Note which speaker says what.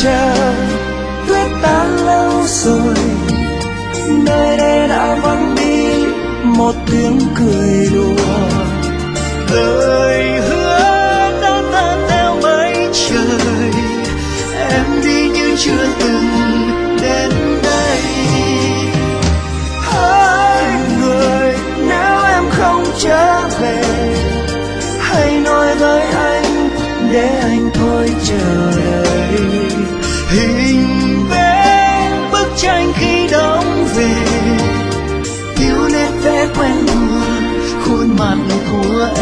Speaker 1: chờ tuyết tan lâu rồi, nơi đây đã vắng đi một tiếng cười đùa. Lời hứa đã ta theo mây trời, em đi như chưa từng đến đây. Hỡi người, nếu em không trở về, hãy nói với anh để anh thôi chờ đợi. Hình vẽ bức tranh khi đóng về, thiếu nét vẽ quen thuộc khuôn mặt của